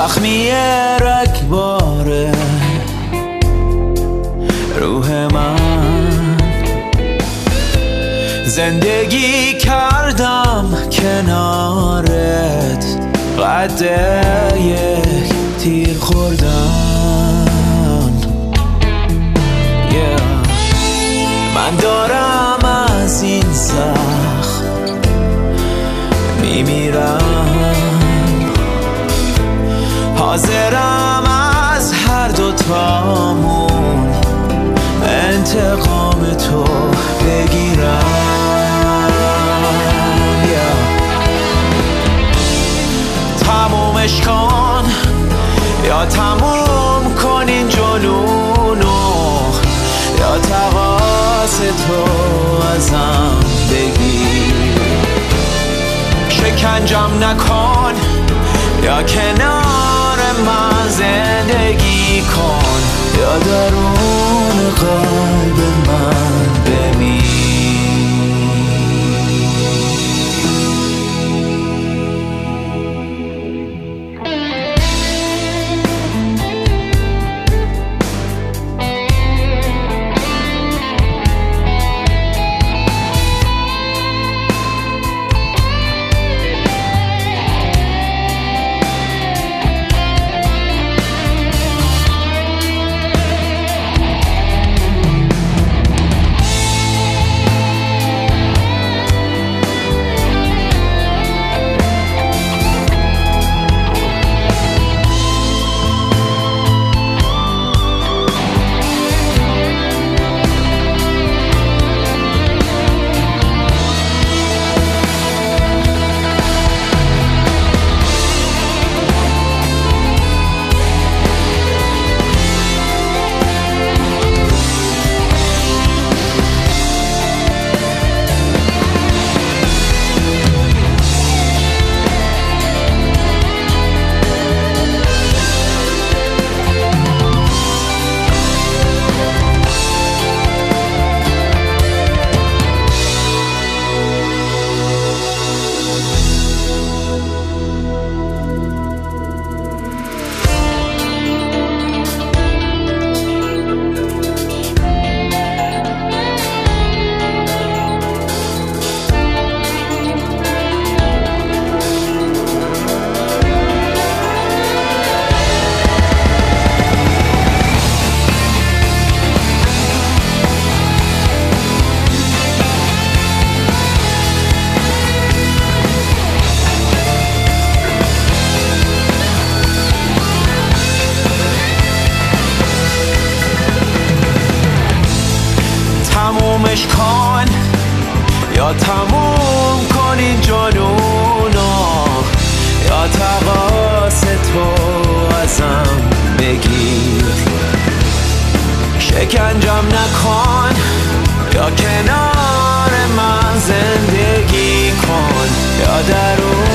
زخمی رگبار روح من، زندگی کردم کنارت قد یک تیر خوردن. من دارم از این زخم میمیرم، حاضرم از هر دوتامون انتقام تو بگیرم. تمومش کن یا تموم کن این جنونو، یا تقاص تو ازم بگیر. شکنجم نکن یا کنار من زندگی کن، یا درون قلب من بمیر. تمومش کن یا تموم کن این جنونو، یا تقاص تو ازم بگیر. شکنجم نکن یا کنار من زندگی کن، یا درون